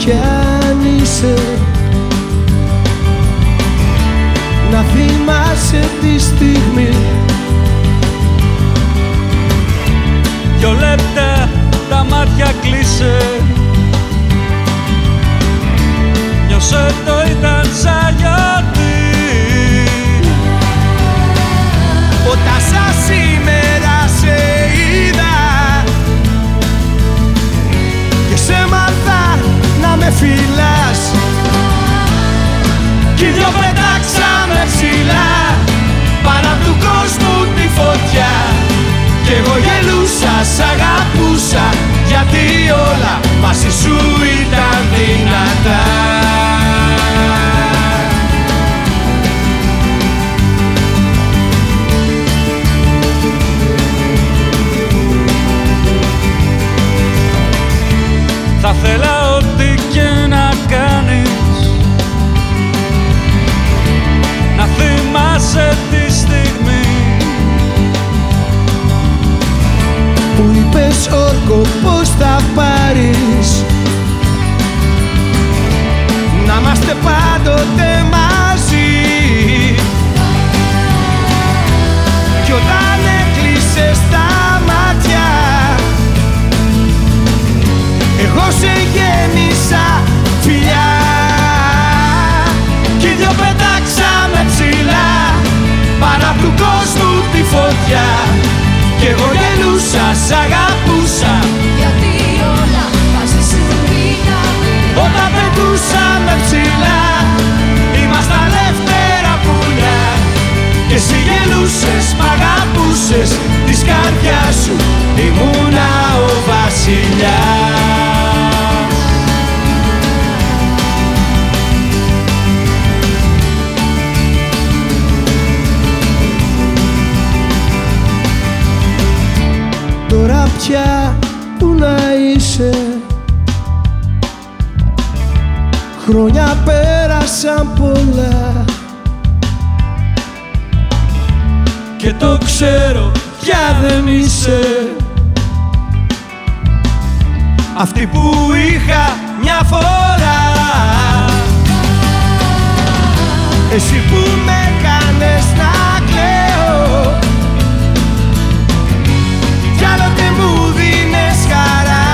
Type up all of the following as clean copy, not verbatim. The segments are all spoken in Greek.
κι αν είσαι, να θυμάσαι τη στιγμή. 2 λεπτά τα μάτια κλείσε, νιώσε το ήταν σαν γιορτή. Όταν σαν σήμερα σε είδα και σε μάθα να με φυλάς, κι οι δυο πετάξαμε ψηλά πάνω απ' του κόσμου τη φωτιά. Κι εγώ γελούσα, σ' αγαπούσα, γιατί όλα μαζί σου ήταν δυνατά. Θα θέλα ό,τι και να κάνεις, να θυμάσαι τη στιγμή που είπες όρκο πως θα πάρεις, να είμαστε πάντοτε μαζί. Κι όταν έκλεισες τα μάτια, εγώ σε γέμισα φιλιά. Κι οι δυο πετάξαμε ψηλά πάνω απ' του κόσμου τη φωτιά. Κι εγώ γελούσα, σ' αγαπούσα, γιατί όλα μαζί σου ήταν. όταν πετούσαμε ψηλά ήμασταν ελεύθερα πουλιά. Και εσύ γελούσες, μ' αγαπούσες, της καρδιάς σου ήμουνα ο βασιλιάς. Τώρα πια που να είσαι, χρόνια πέρασαν πολλά και το ξέρω πια δεν είσαι αυτή που είχα μια φορά. Εσύ που με κάνες να κλαίω, κι άλλοτε μου δίνες χαρά.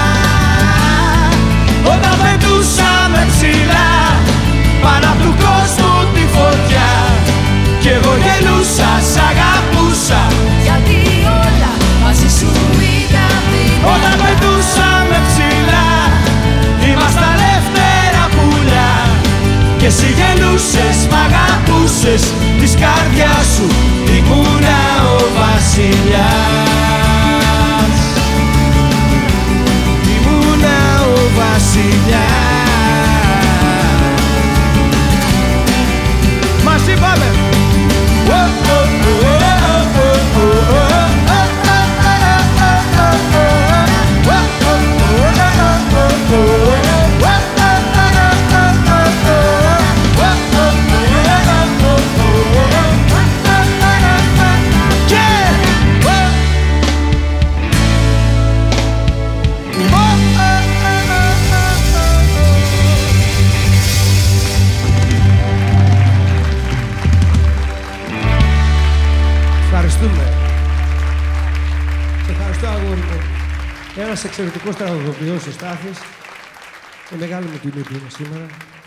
Όταν πετούσαμε ψηλά πάνω απ' του κόσμου τη φωτιά, κι εγώ γελούσα, σ' αγαπούσα, Γιατί όλα μαζί σου ήταν δυνατά. όταν πετούσαμε ψηλά ήμασταν ελεύθερα πουλιά. Και εσύ γελούσες, μ' αγαπούσες, της καρδιάς σου ήμουνα ο βασιλιάς. Ήμουνα ο βασιλιάς. Μαζί πάμε! Ευχαριστούμε. Σε ευχαριστώ, αγόρι μου. Ένας εξαιρετικός τραγουδοποιός ο Στάθης. Είναι μεγάλη μου τιμή που είμαι σήμερα.